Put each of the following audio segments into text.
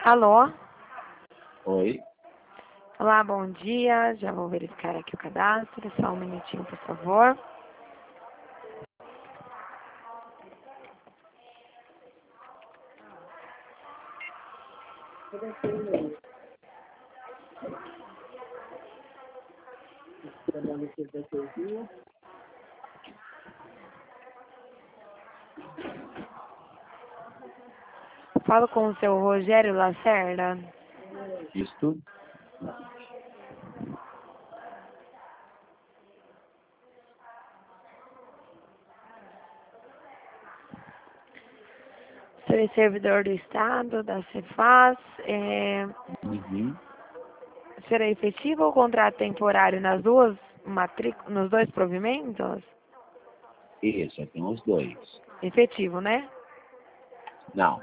Alô? Oi. Olá, bom dia. Já vou verificar aqui o cadastro. Só um minutinho, por favor. Falo com o seu Rogério Lacerda. Isto? Serei servidor do Estado, da Cefaz. Uhum. Será efetivo ou contrato temporário nas nos dois provimentos? Isso, tem os dois. Efetivo, né? Não,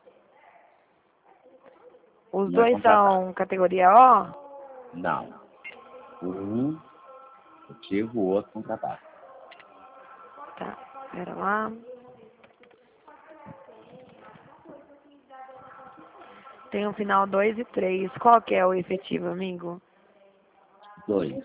Os não é dois contratado. são categoria O? Não. Um efetivo, o outro contratado. Tá, pera lá. Tem o final 2 e 3. Qual que é o efetivo, amigo? Dois.